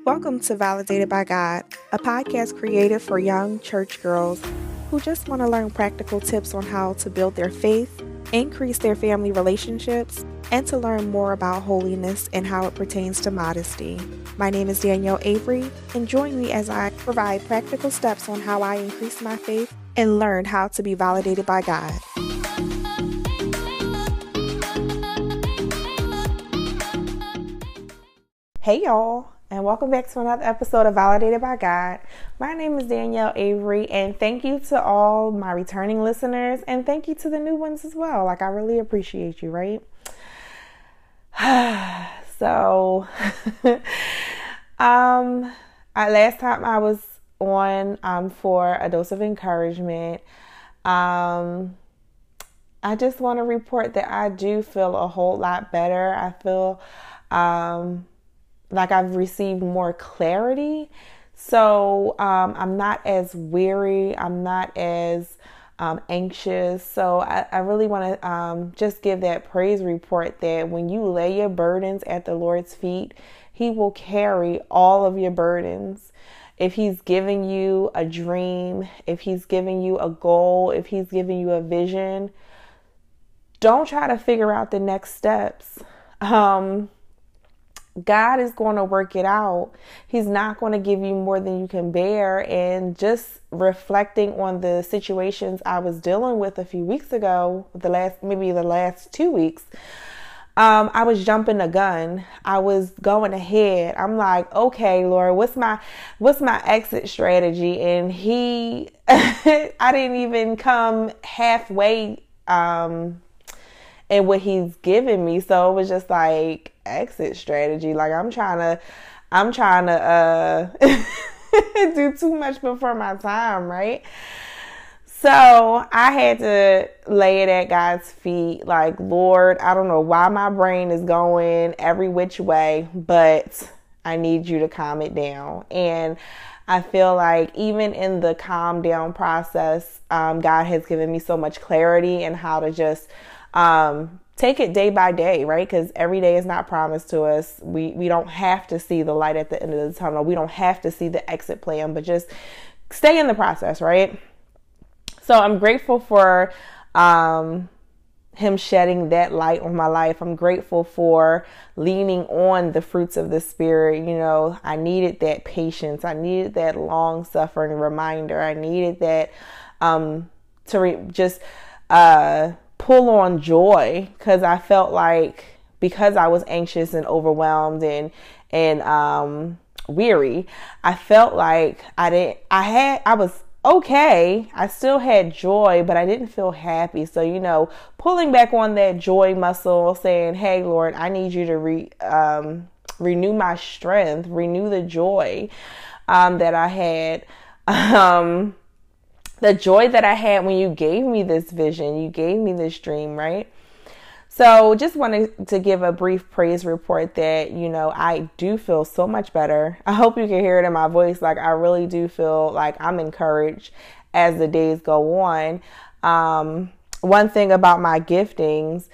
Welcome to Validated by God, a podcast created for young church girls who just want to learn practical tips on how to build their faith, increase their family relationships, and to learn more about holiness and how it pertains to modesty. My name is Danielle Avery, and join me as I provide practical steps on how I increase my faith and learn how to be validated by God. Hey y'all, and welcome back to another episode of Validated by God. My name is Danielle Avery, and thank you to all my returning listeners, and thank you to the new ones as well. I really appreciate you, right? So, last time I was on for a dose of encouragement, I just want to report that I do feel a whole lot better. I feel like I've received more clarity. So I'm not as weary. I'm not as anxious. So I really want to just give that praise report that when you lay your burdens at the Lord's feet, He will carry all of your burdens. If He's giving you a dream, if He's giving you a goal, if He's giving you a vision, don't try to figure out the next steps. God is going to work it out. He's not going to give you more than you can bear. And just reflecting on the situations I was dealing with a few weeks ago, the last 2 weeks, I was jumping the gun. I was going ahead. I'm like, okay, Lord, what's my exit strategy? And I didn't even come halfway and what He's given me. So it was just like exit strategy. Like I'm trying to do too much before my time, right? So I had to lay it at God's feet. Like, Lord, I don't know why my brain is going every which way, but I need you to calm it down. And I feel like even in the calm down process, God has given me so much clarity and how to just take it day by day, right? Because every day is not promised to us. We don't have to see the light at the end of the tunnel. We don't have to see the exit plan, but just stay in the process, right? So I'm grateful for Him shedding that light on my life. I'm grateful for leaning on the fruits of the Spirit. You know, I needed that patience. I needed that long-suffering reminder. I needed that just pull on joy, because I felt like because I was anxious and overwhelmed and weary, I felt like I was okay. I still had joy, but I didn't feel happy. So, you know, pulling back on that joy muscle, saying, hey, Lord, I need you to renew my strength, renew the joy that I had. The joy that I had when you gave me this vision, you gave me this dream, right? So just wanted to give a brief praise report that, you know, I do feel so much better. I hope you can hear it in my voice. Like, I really do feel like I'm encouraged as the days go on. One thing about my giftings,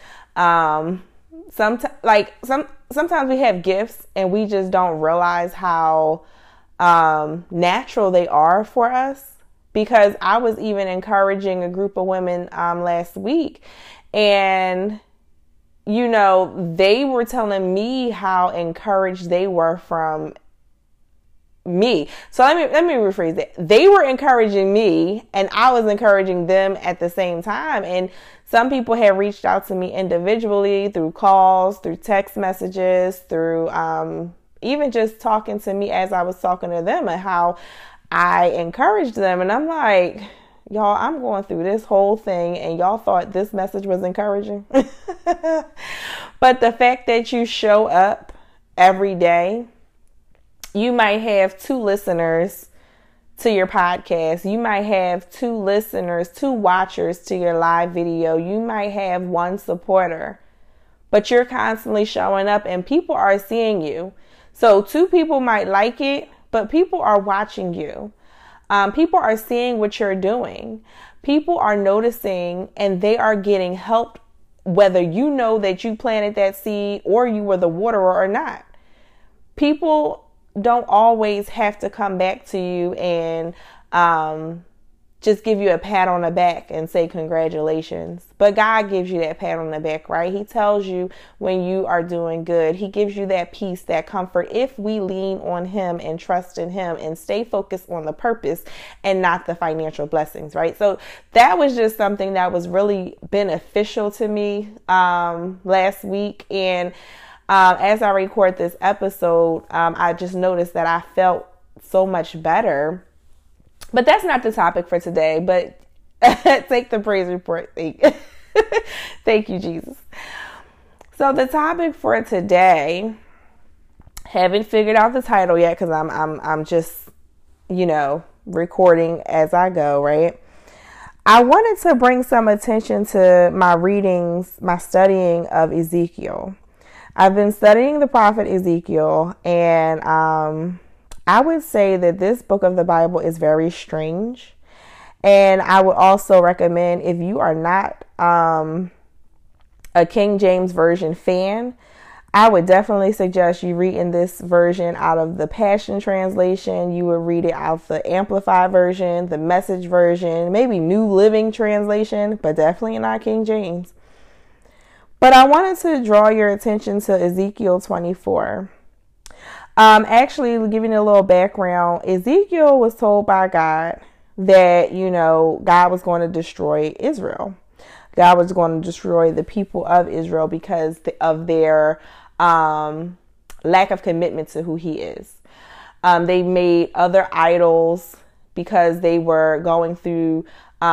sometimes we have gifts and we just don't realize how natural they are for us. Because I was even encouraging a group of women last week, and, you know, they were telling me how encouraged they were from me. So let me rephrase that. They were encouraging me, and I was encouraging them at the same time. And some people had reached out to me individually through calls, through text messages, through even just talking to me as I was talking to them, and how I encouraged them. And I'm like, y'all, I'm going through this whole thing and y'all thought this message was encouraging. But the fact that you show up every day, you might have 2 listeners to your podcast. You might have 2 listeners, 2 watchers to your live video. You might have 1 supporter, but you're constantly showing up and people are seeing you. So 2 people might like it, but people are watching you. People are seeing what you're doing. People are noticing and they are getting helped, whether you know that you planted that seed or you were the waterer or not. People don't always have to come back to you and just give you a pat on the back and say congratulations. But God gives you that pat on the back, right? He tells you when you are doing good. He gives you that peace, that comfort, if we lean on him and trust in him and stay focused on the purpose and not the financial blessings, right? So that was just something that was really beneficial to me last week. And as I record this episode, I just noticed that I felt so much better. But that's not the topic for today, but take the praise report. Thank you, Jesus. So the topic for today, haven't figured out the title yet because I'm just, recording as I go, right? I wanted to bring some attention to my readings, my studying of Ezekiel. I've been studying the prophet Ezekiel, and I would say that this book of the Bible is very strange. And I would also recommend, if you are not a King James Version fan, I would definitely suggest you reading this version out of the Passion Translation. You would read it out the Amplified Version, the Message Version, maybe New Living Translation, but definitely not King James. But I wanted to draw your attention to Ezekiel 24. Actually, giving a little background, Ezekiel was told by God that, God was going to destroy Israel. God was going to destroy the people of Israel because of their lack of commitment to who he is. They made other idols because they were going through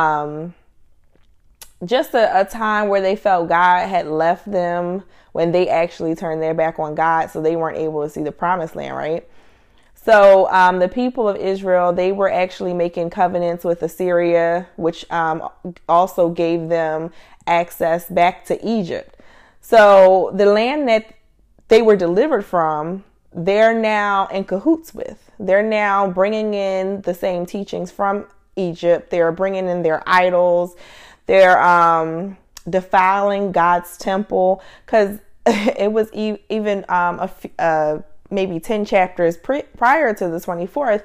just a time where they felt God had left them when they actually turned their back on God, so they weren't able to see the promised land, right? So the people of Israel, they were actually making covenants with Assyria, which also gave them access back to Egypt. So the land that they were delivered from, they're now in cahoots with. They're now bringing in the same teachings from Egypt. They're bringing in their idols. They're defiling God's temple, because it was even maybe 10 chapters prior to the 24th.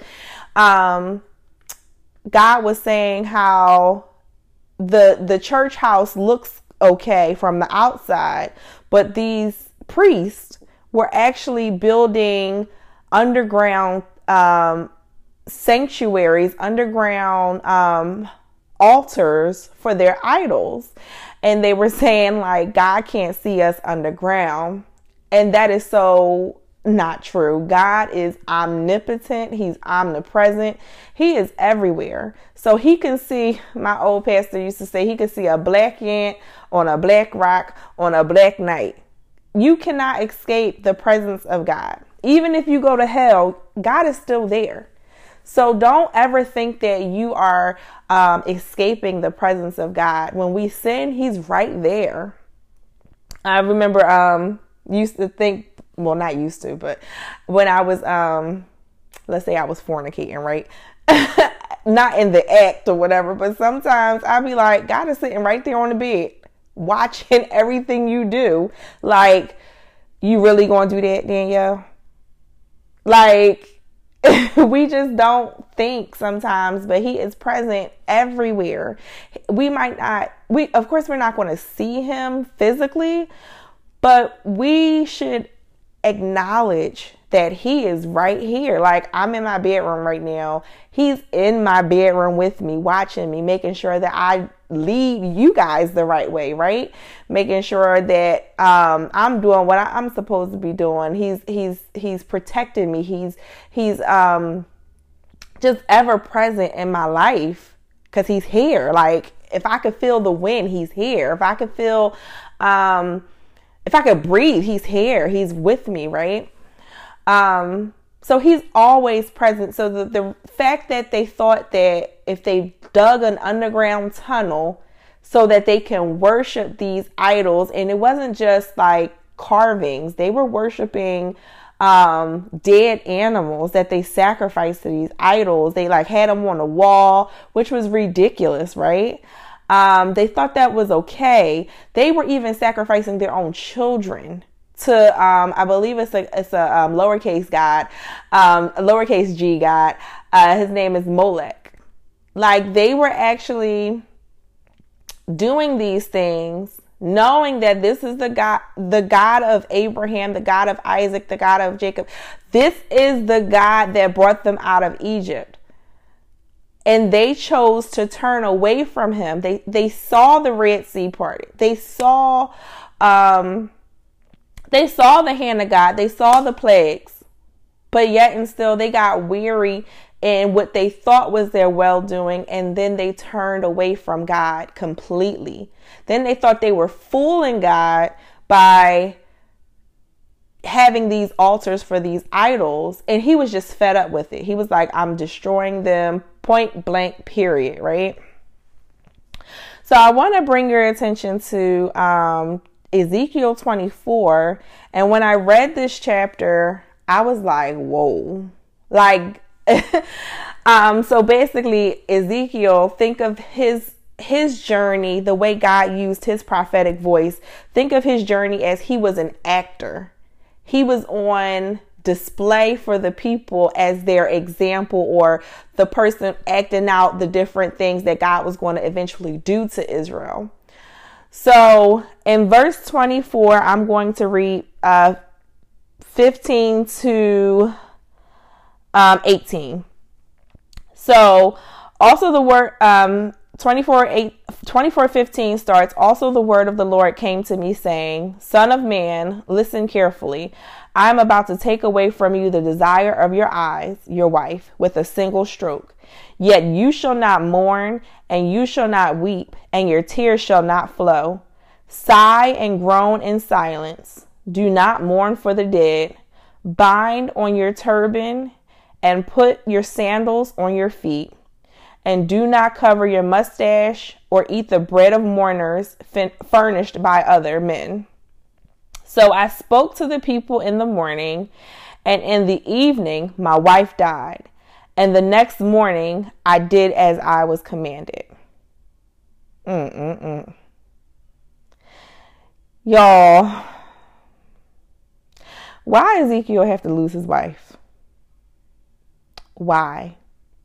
God was saying how the church house looks okay from the outside, but these priests were actually building underground sanctuaries, underground altars for their idols. And they were saying, like, God can't see us underground. And that is so not true. God is omnipotent. He's omnipresent. He is everywhere. So he can see, my old pastor used to say, he can see a black ant on a black rock on a black night. You cannot escape the presence of God. Even if you go to hell, God is still there. So don't ever think that you are escaping the presence of God. When we sin, he's right there. I remember used to think, well, not used to, but when I was, let's say I was fornicating, right? Not in the act or whatever, but sometimes I'd be like, God is sitting right there on the bed, watching everything you do. Like, you really gonna do that, Danielle? Like, we just don't think sometimes, but he is present everywhere. Of course, we're not going to see him physically, but we should acknowledge that he is right here. Like, I'm in my bedroom right now. He's in my bedroom with me, watching me, making sure that I lead you guys the right way, right? Making sure that I'm doing what I'm supposed to be doing. He's protecting me. He's just ever present in my life because he's here. Like, if I could feel the wind, he's here. If I could feel, if I could breathe, he's here. He's with me, right? So he's always present. So the fact that they thought that if they dug an underground tunnel so that they can worship these idols, and it wasn't just like carvings, they were worshiping dead animals that they sacrificed to these idols. They like had them on a wall, which was ridiculous, right? They thought that was okay. They were even sacrificing their own children to I believe it's a lowercase god, a lowercase g god. His name is Molech. Like, they were actually doing these things, knowing that this is the God of Abraham, the God of Isaac, the God of Jacob. This is the God that brought them out of Egypt. And they chose to turn away from him. They saw the Red Sea parted. They saw the hand of God. They saw the plagues. But yet and still they got weary in what they thought was their well-doing, and then they turned away from God completely. Then they thought they were fooling God by having these altars for these idols, and he was just fed up with it. He was like, I'm destroying them, point blank, period, right? So I want to bring your attention to Ezekiel 24, and when I read this chapter, I was like, whoa. Like, so basically Ezekiel, think of his journey, the way God used his prophetic voice. Think of his journey as he was an actor. He was on display for the people as their example, or the person acting out the different things that God was going to eventually do to Israel. So in verse 24, I'm going to read 15 to 18. So also the word 24:15 starts, also the word of the Lord came to me saying, Son of man, listen carefully. I am about to take away from you the desire of your eyes, your wife, with a single stroke. Yet you shall not mourn, and you shall not weep, and your tears shall not flow. Sigh and groan in silence. Do not mourn for the dead. Bind on your turban and put your sandals on your feet. And do not cover your mustache or eat the bread of mourners furnished by other men. So I spoke to the people in the morning, and in the evening my wife died. And the next morning I did as I was commanded. Y'all, why Ezekiel have to lose his wife? Why?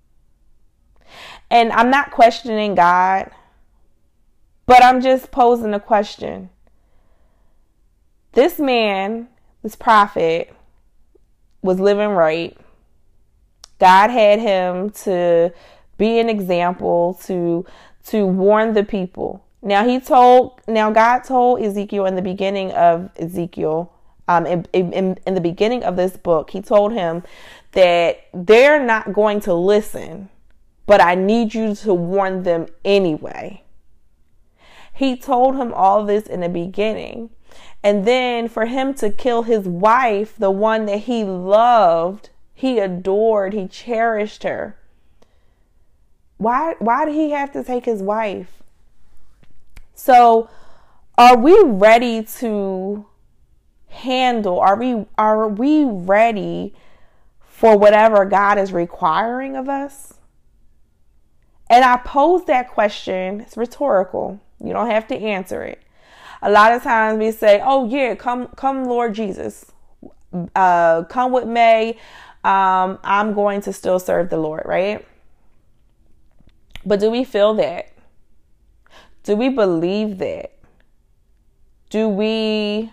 And I'm not questioning God, but I'm just posing a question. This man, this prophet, was living right. God had him to be an example, to warn the people. Now God told Ezekiel in the beginning of Ezekiel, in the beginning of this book, he told him that they're not going to listen, but I need you to warn them anyway. He told him all this in the beginning. And then for him to kill his wife, the one that he loved, he adored, he cherished her. Why did he have to take his wife? So are we ready to handle, are we ready for whatever God is requiring of us? And I pose that question. It's rhetorical. You don't have to answer it. A lot of times we say, oh yeah, come Lord Jesus. Come with me. I'm going to still serve the Lord, right? But do we feel that? Do we believe that? Do we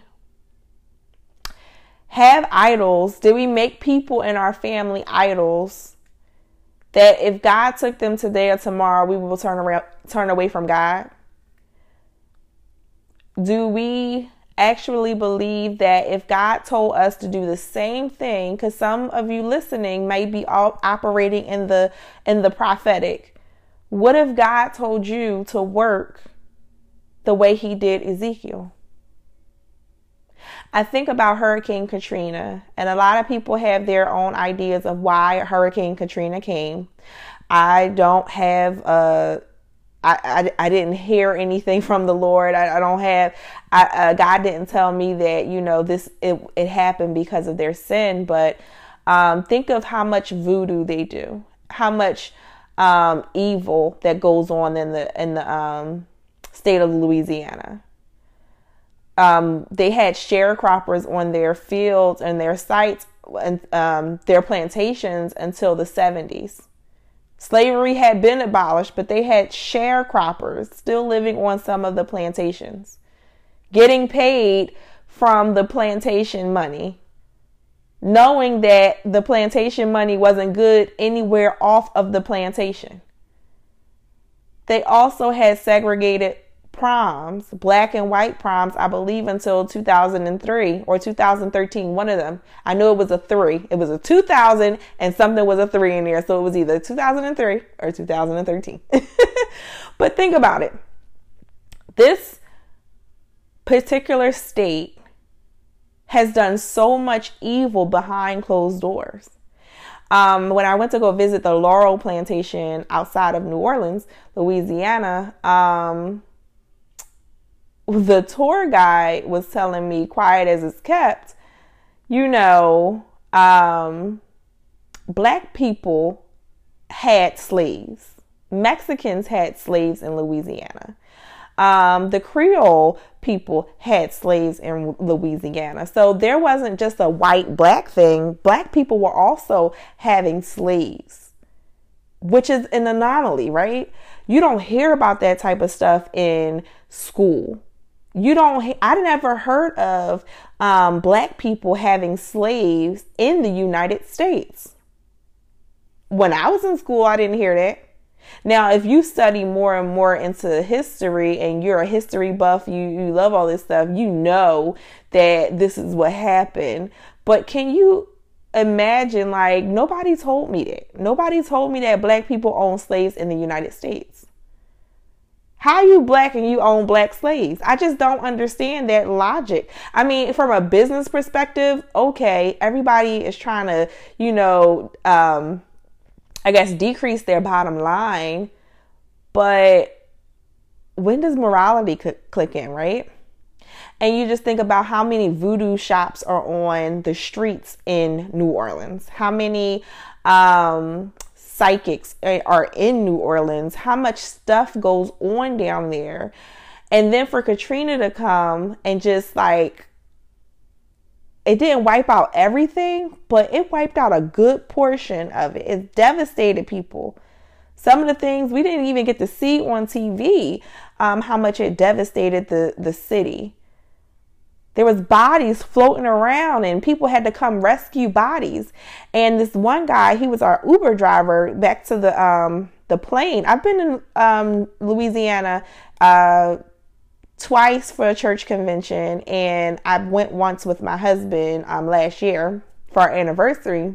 have idols? Do we make people in our family idols that if God took them today or tomorrow, we will turn away from God? Do we actually believe that if God told us to do the same thing, because some of you listening may be all operating in the prophetic, what if God told you to work the way he did Ezekiel? I think about Hurricane Katrina, and a lot of people have their own ideas of why Hurricane Katrina came. I don't have I didn't hear anything from the Lord. I don't have, God didn't tell me that, it happened because of their sin. But think of how much voodoo they do, how much evil that goes on in the state of Louisiana. they had sharecroppers on their fields and their sites and their plantations until the 70s. Slavery had been abolished, but they had sharecroppers still living on some of the plantations, getting paid from the plantation money, knowing that the plantation money wasn't good anywhere off of the plantation. They also had segregated proms, black and white proms, I believe until 2003 or 2013, one of them. I knew it was a 3. It was a 2000 and something was a 3 in there. So it was either 2003 or 2013. But think about it. This particular state has done so much evil behind closed doors. When I went to go visit the Laurel Plantation outside of New Orleans, Louisiana, the tour guide was telling me, quiet as it's kept, black people had slaves. Mexicans had slaves in Louisiana. The Creole people had slaves in Louisiana. So there wasn't just a white-black thing. Black people were also having slaves, which is an anomaly, right? You don't hear about that type of stuff in school. I never heard of black people having slaves in the United States. When I was in school, I didn't hear that. Now, if you study more and more into history and you're a history buff, you love all this stuff, you know that this is what happened. But can you imagine, like, nobody told me that. Nobody told me that black people own slaves in the United States. How are you black and you own black slaves? I just don't understand that logic. I mean, from a business perspective, okay, everybody is trying to, I guess, decrease their bottom line. But when does morality click in, right? And you just think about how many voodoo shops are on the streets in New Orleans. How many psychics are in New Orleans, how much stuff goes on down there. And then for Katrina to come and just like, it didn't wipe out everything, but it wiped out a good portion of it. It devastated people. Some of the things we didn't even get to see on TV, how much it devastated the city. There was bodies floating around and people had to come rescue bodies. And this one guy, he was our Uber driver back to the plane. I've been in Louisiana twice for a church convention, and I went once with my husband last year for our anniversary.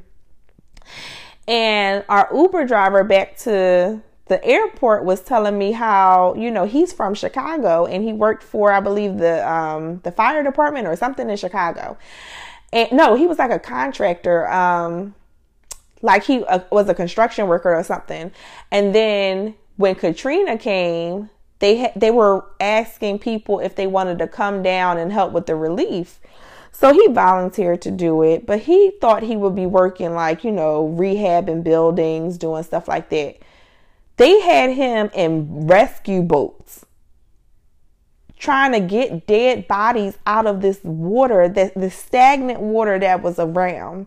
And our Uber driver back to the airport was telling me how, he's from Chicago and he worked for, I believe, the fire department or something in Chicago. And no, he was like a contractor, like he was a construction worker or something. And then when Katrina came, they were asking people if they wanted to come down and help with the relief. So he volunteered to do it, but he thought he would be working like, rehabbing buildings, doing stuff like that. They had him in rescue boats trying to get dead bodies out of this water, the stagnant water that was around.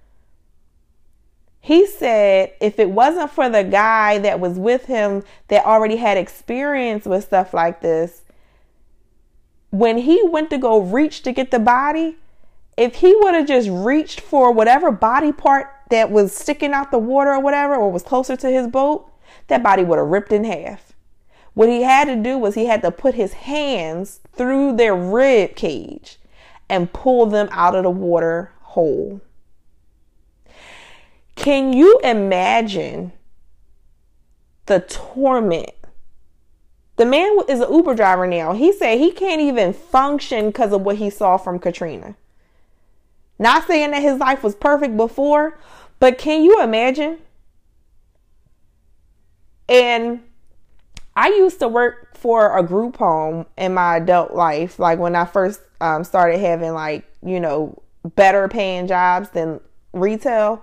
He said if it wasn't for the guy that was with him that already had experience with stuff like this, when he went to go reach to get the body, if he would have just reached for whatever body part that was sticking out the water or whatever, or was closer to his boat, that body would have ripped in half. What he had to do was he had to put his hands through their rib cage and pull them out of the water whole. Can you imagine the torment? The man is an Uber driver now. He said he can't even function because of what he saw from Katrina. Not saying that his life was perfect before, but can you imagine? And I used to work for a group home in my adult life, like when I first started having better paying jobs than retail.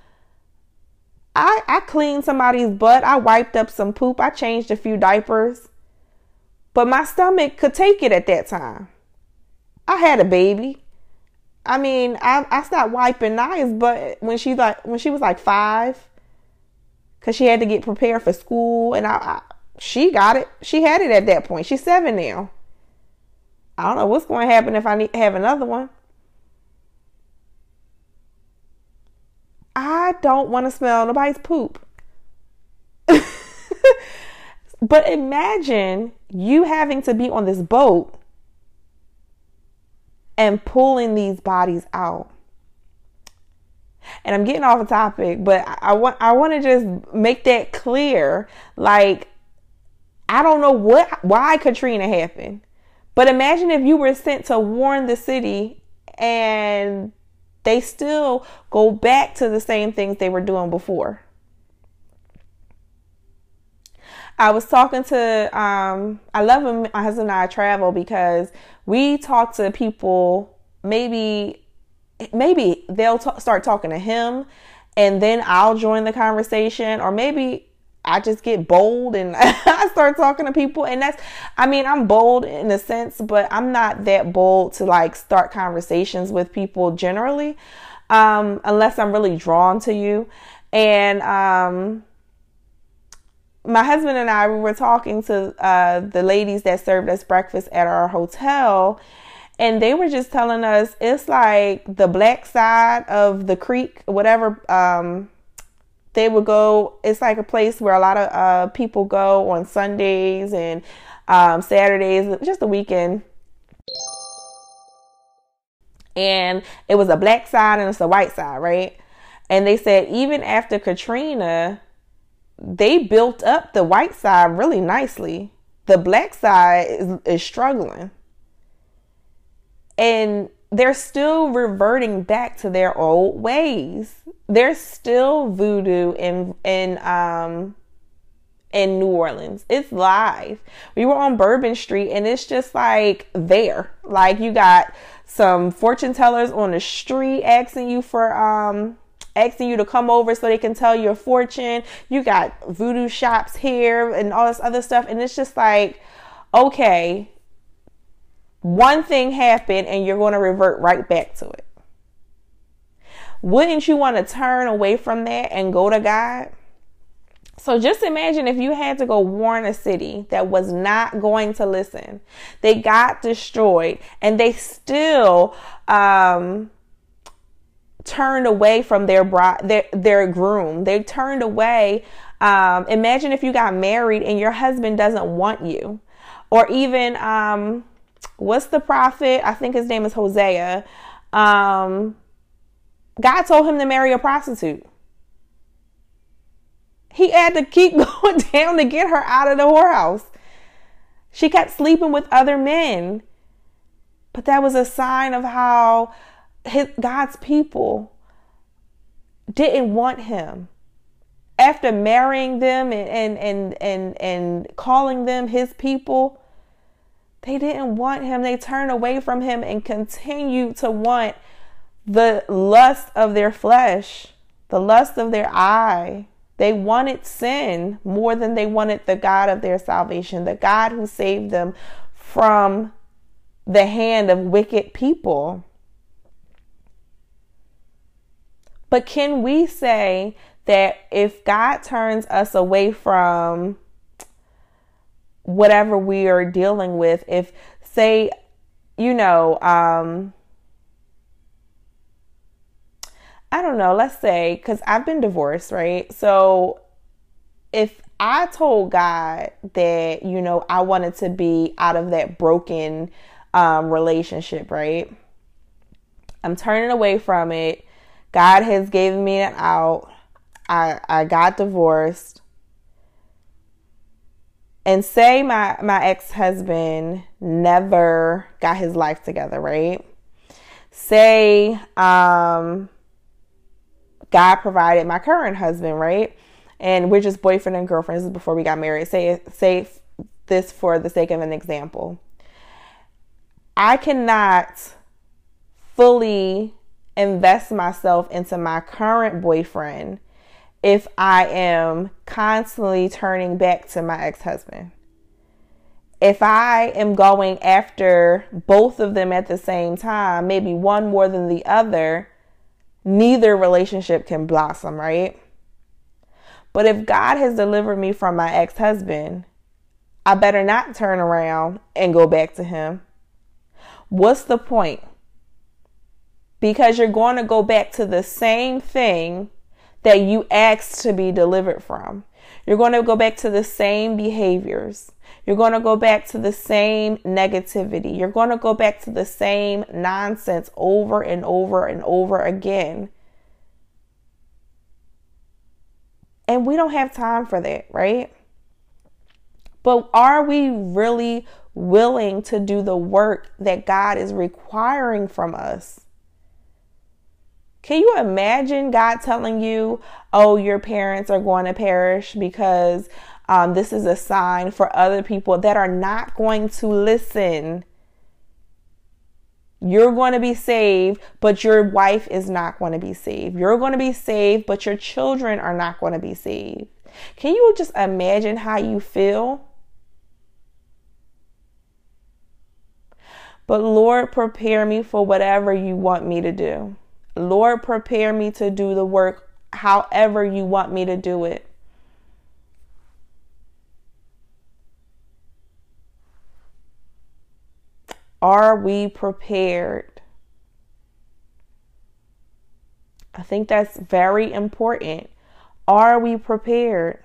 I cleaned somebody's butt. I wiped up some poop. I changed a few diapers. But my stomach could take it at that time. I had a baby. I mean, I stopped wiping Naya's butt when she was like 5, because she had to get prepared for school, and she got it. She had it at that point. She's 7 now. I don't know what's going to happen if I need to have another one. I don't want to smell nobody's poop. But imagine you having to be on this boat and pulling these bodies out. And I'm getting off the topic, but I want to just make that clear. Like, I don't know why Katrina happened, but imagine if you were sent to warn the city and they still go back to the same things they were doing before. I was talking to, I love when my husband and I travel, because we talk to people, maybe they'll start talking to him and then I'll join the conversation, or maybe I just get bold and I start talking to people. And I'm bold in a sense, but I'm not that bold to like start conversations with people generally, unless I'm really drawn to you. And, my husband and I, we were talking to the ladies that served us breakfast at our hotel, and they were just telling us it's like the black side of the creek, whatever. They would go. It's like a place where a lot of people go on Sundays and Saturdays, just the weekend. And it was a black side and it's a white side, right? And they said even after Katrina, they built up the white side really nicely. The black side is struggling. And they're still reverting back to their old ways. There's still voodoo in New Orleans. It's live. We were on Bourbon Street and it's just like there. Like, you got some fortune tellers on the street asking you to come over so they can tell your fortune. You got voodoo shops here and all this other stuff. And it's just like, okay, one thing happened and you're going to revert right back to it. Wouldn't you want to turn away from that and go to God? So just imagine if you had to go warn a city that was not going to listen. They got destroyed and they still, turned away from their bride, their groom. They turned away. Imagine if you got married and your husband doesn't want you, or even what's the prophet? I think his name is Hosea. God told him to marry a prostitute. He had to keep going down to get her out of the whorehouse. She kept sleeping with other men, but that was a sign of how God's people didn't want him. After marrying them and calling them his people, they didn't want him. They turned away from him and continued to want the lust of their flesh, the lust of their eye. They wanted sin more than they wanted the God of their salvation, the God who saved them from the hand of wicked people. But can we say that if God turns us away from whatever we are dealing with, if, say, I don't know, let's say, because I've been divorced, right? So if I told God that, I wanted to be out of that broken relationship, right? I'm turning away from it. God has given me an out. I got divorced. And say my ex-husband never got his life together, right? Say God provided my current husband, right? And we're just boyfriend and girlfriend. This is before we got married. Say this for the sake of an example. I cannot fully invest myself into my current boyfriend if I am constantly turning back to my ex-husband. if I am going after both of them at the same time, maybe one more than the other, neither relationship can blossom, right? But if God has delivered me from my ex-husband, I better not turn around and go back to him. What's the point? Because you're going to go back to the same thing that you asked to be delivered from. You're going to go back to the same behaviors. You're going to go back to the same negativity. You're going to go back to the same nonsense over and over and over again. And we don't have time for that, right? But are we really willing to do the work that God is requiring from us? Can you imagine God telling you, oh, your parents are going to perish because this is a sign for other people that are not going to listen? You're going to be saved, but your wife is not going to be saved. You're going to be saved, but your children are not going to be saved. Can you just imagine how you feel? But Lord, prepare me for whatever you want me to do. Lord, prepare me to do the work however you want me to do it. Are we prepared? I think that's very important. Are we prepared?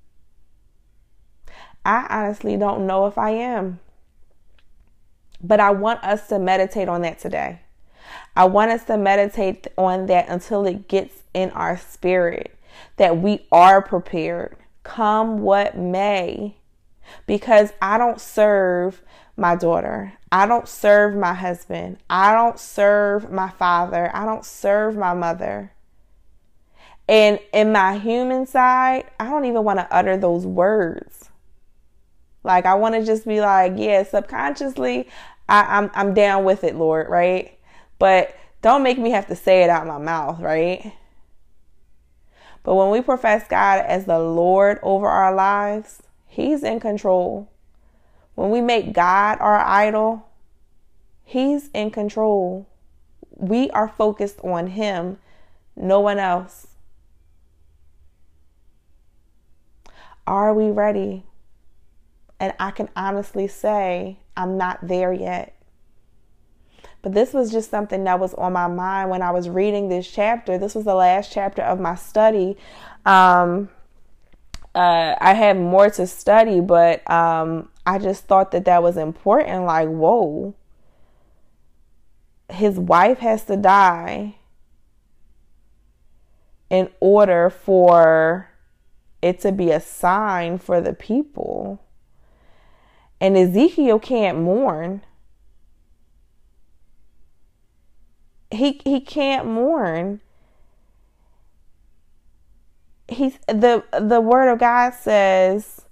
I honestly don't know if I am. But I want us to meditate on that today. I want us to meditate on that until it gets in our spirit that we are prepared, come what may. Because I don't serve my daughter. I don't serve my husband. I don't serve my father. I don't serve my mother. And in my human side, I don't even want to utter those words. Like, I want to just be like, yeah, subconsciously, I'm down with it, Lord, right? But don't make me have to say it out my mouth, right? But when we profess God as the Lord over our lives, He's in control. When we make God our idol, He's in control. We are focused on Him, no one else. Are we ready? And I can honestly say I'm not there yet. But this was just something that was on my mind when I was reading this chapter. This was the last chapter of my study. I had more to study, but I just thought that was important. Like, whoa, his wife has to die in order for it to be a sign for the people. And Ezekiel can't mourn. He can't mourn. He's the word of God says,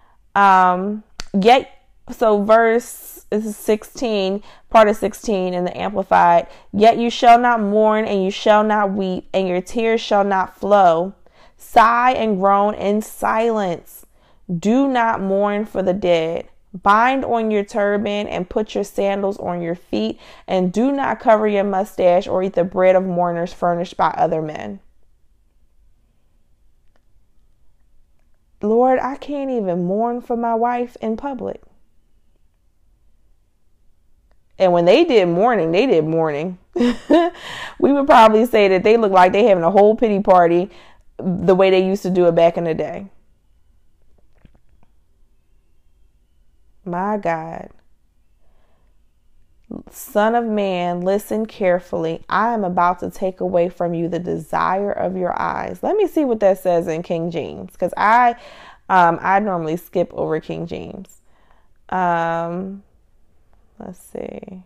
yet, so verse 16, part of 16 in the Amplified, yet you shall not mourn and you shall not weep and your tears shall not flow. Sigh and groan in silence. Do not mourn for the dead. Bind on your turban and put your sandals on your feet, and do not cover your mustache or eat the bread of mourners furnished by other men. Lord, I can't even mourn for my wife in public. And when they did mourning, they did mourning. We would probably say that they look like they having a whole pity party the way they used to do it back in the day. My God. Son of man, listen carefully. I am about to take away from you the desire of your eyes. Let me see what that says in King James, because I normally skip over King James. Let's see.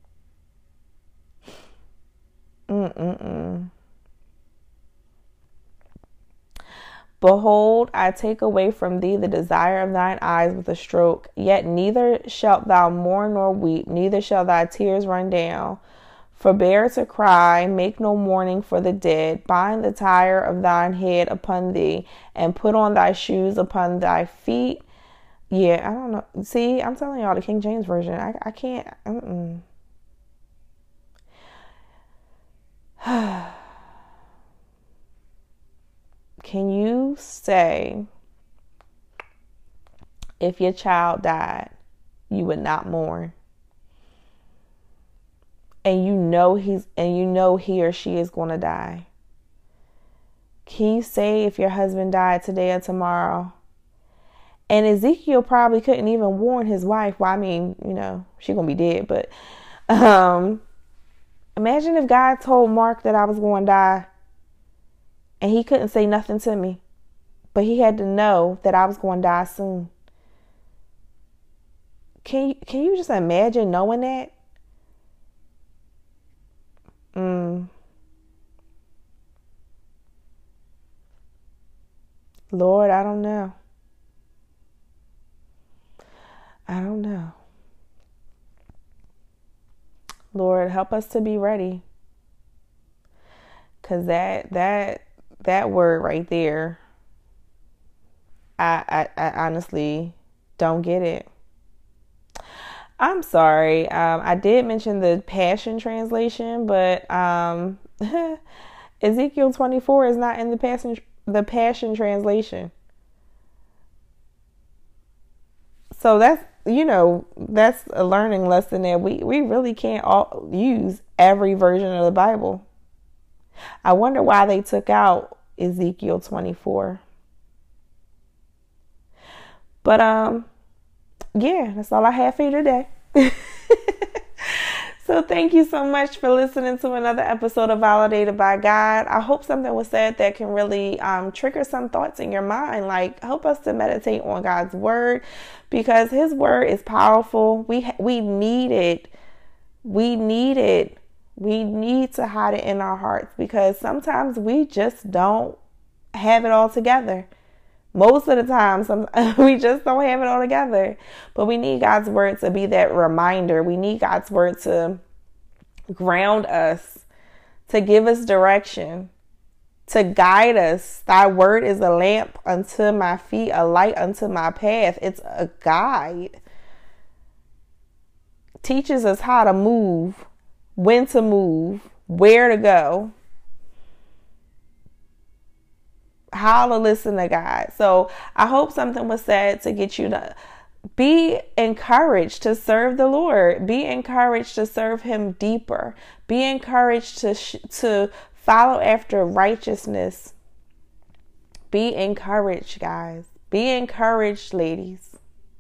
Behold, I take away from thee the desire of thine eyes with a stroke. Yet neither shalt thou mourn nor weep, neither shall thy tears run down. Forbear to cry, make no mourning for the dead. Bind the tire of thine head upon thee, and put on thy shoes upon thy feet. Yeah, I don't know. See, I'm telling y'all the King James Version. I can't. Mm-mm. Can you say if your child died, you would not mourn? And you know he or she is going to die. Can you say if your husband died today or tomorrow? And Ezekiel probably couldn't even warn his wife. Well, I mean, she's going to be dead. But imagine if God told Mark that I was going to die and he couldn't say nothing to me. But he had to know that I was going to die soon. Can you just imagine knowing that? Lord, I don't know. I don't know. Lord, help us to be ready. 'Cause that word right there, I honestly don't get it. I'm sorry. I did mention the Passion Translation, but Ezekiel 24 is not in the Passion Translation. So that's a learning lesson that we really can't all use every version of the Bible. I wonder why they took out Ezekiel 24. But yeah, that's all I have for you today. So thank you so much for listening to another episode of Validated by God. I hope something was said that can really trigger some thoughts in your mind. Like, help us to meditate on God's word, because his word is powerful. We need it. We need it. We need to hide it in our hearts, because sometimes we just don't have it all together. Most of the time, we just don't have it all together. But we need God's word to be that reminder. We need God's word to ground us, to give us direction, to guide us. Thy word is a lamp unto my feet, a light unto my path. It's a guide. Teaches us how to move, when to move, where to go, how to listen to God. So I hope something was said to get you to be encouraged to serve the Lord. Be encouraged to serve him deeper. Be encouraged to follow after righteousness. Be encouraged, guys. Be encouraged, ladies.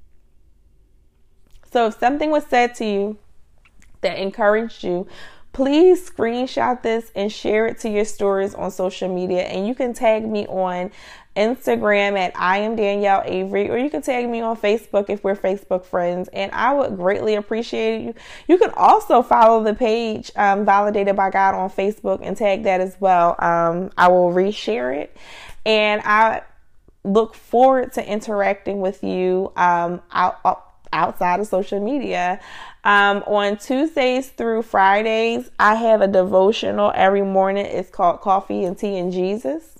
So if something was said to you that encouraged you, please screenshot this and share it to your stories on social media. And you can tag me on Instagram at I am Danielle Avery, or you can tag me on Facebook if we're Facebook friends, and I would greatly appreciate it. You can also follow the page Validated by God on Facebook and tag that as well. I will reshare it, and I look forward to interacting with you outside of social media. On Tuesdays through Fridays, I have a devotional every morning. It's called Coffee and Tea and Jesus.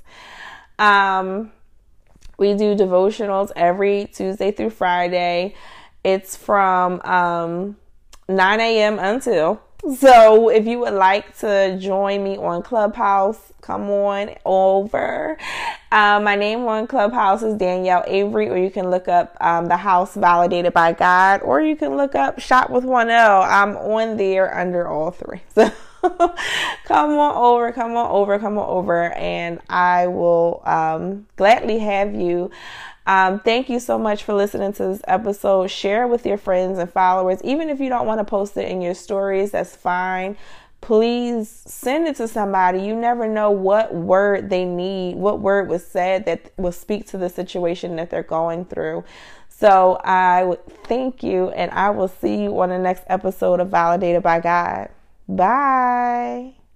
We do devotionals every Tuesday through Friday. It's from 9 a.m. until. So if you would like to join me on Clubhouse, come on over. My name on Clubhouse is Danielle Avery, or you can look up the house Validated by God, or you can look up Shop with 1L. I'm on there under all three. So come on over, and I will gladly have you. Thank you so much for listening to this episode. Share it with your friends and followers. Even if you don't want to post it in your stories, that's fine. Please send it to somebody. You never know what word they need, what word was said that will speak to the situation that they're going through. So I would thank you, and I will see you on the next episode of Validated by God. Bye.